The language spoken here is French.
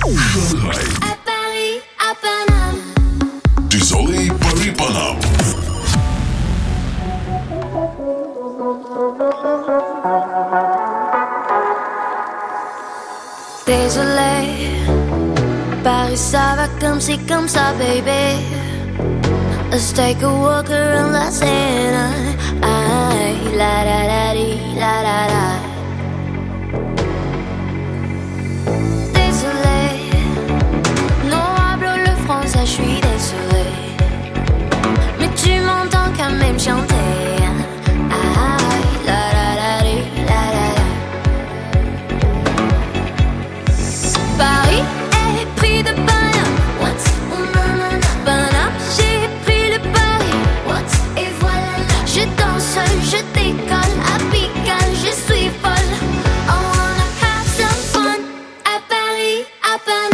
Shanghai. À Paris, à Paname. Désolé, Paris, Paname. Désolé, Paris ça va comme c'est comme ça, baby. Let's take a walk around la Seine. Ay, la la la di, la la la. Désolé, no hablo le français, je suis désolé. Mais tu m'entends quand même chanter. Ay, la la la di, la la la. Paris est pris de Paname. What? Paname, j'ai pris le pari. What? Et voilà. Je danse, je décolle, à Pigalle, je suis folle. I wanna have some fun. À Paris, à Paname.